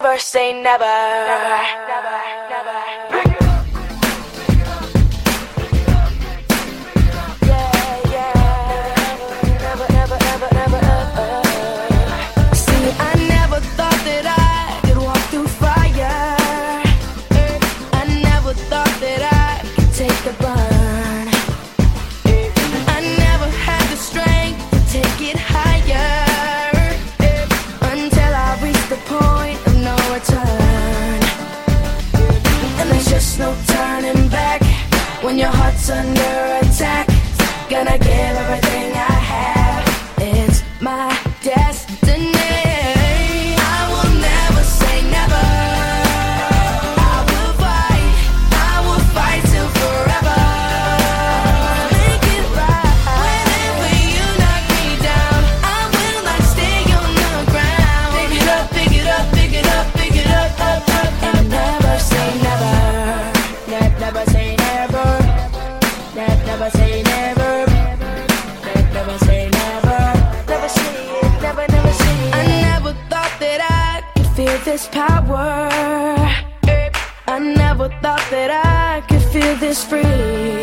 never say never. Never, never. No turning back when your heart's under attack. Gonna give everything I have. It's my destiny. I will never say never. I will fight till forever. Make it right. Whenever you knock me down, I will not stay on the ground. Pick it up, pick it up, pick it up, pick it up, up, up, and never say never. Never say never. Never say never. Never say never. Never say it. Never, never say it. I never thought that I could feel this power. I never thought that I could feel this free.